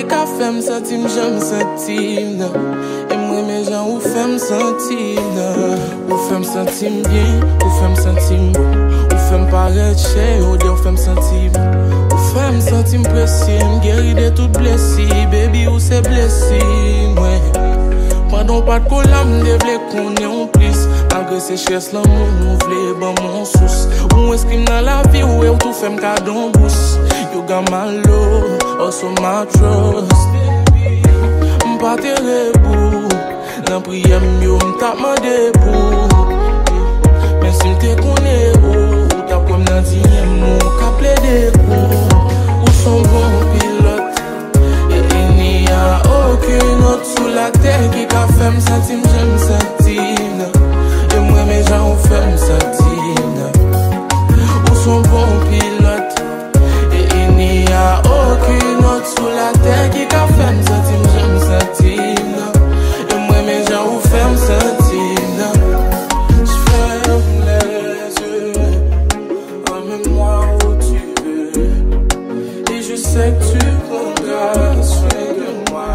qui qu'a fait me sentir, j'aime sentir. Et moi, mes gens, où fait me sentir, où fait me sentir bien, où fait me sentir bon, où fait me paraître cher, où fait me sentir bon, où fait me sentir précis, guéri de toutes blessures, baby, où c'est blessé, ouais. Pendant pas de cola, m'devle qu'on est en plus. Malgré ces chaises, l'amour m'ouvre, bon mon sous. Où est-ce qu'il dans la vie, où est tout fait m'cade en bouche. You got my love, also my trust. M'pas terrible, dans prière m'yo m'tap mandé pour. Mais si m'te connais, oh, t'as comme dans digne mon cap plaidé pour. Où son bon pilote, et il n'y a aucune autre sous la terre qui qu'a fait me sentir, j'aime sentir. Et moi mes gens ont fait me sentir. Où son bon pilote, et il n'y a aucune autre sous la terre qui qu'a fait me sentir, j'aime sentir. Et moi mes gens ont fait me sentir. J'ferme les yeux, emmène-moi où tu veux. Et je sais que tu prendras soin de moi.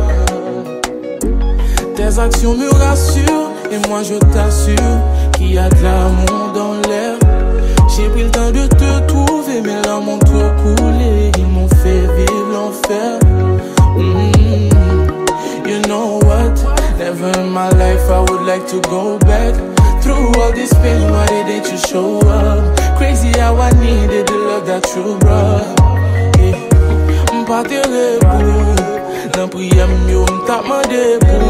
Tes actions me rassurent, et moi je t'assure qu'il y a de l'amour dans l'air. J'ai pris le temps de te trouver, mais là mon trop coulé, ils m'ont fait vivre l'enfer. You know what? Never in my life I would like to go back. Through all this pain, why didn't you show up? Crazy how I needed the love that you brought. M'pas terrible, dans prière m'yo m'tap mandé pour.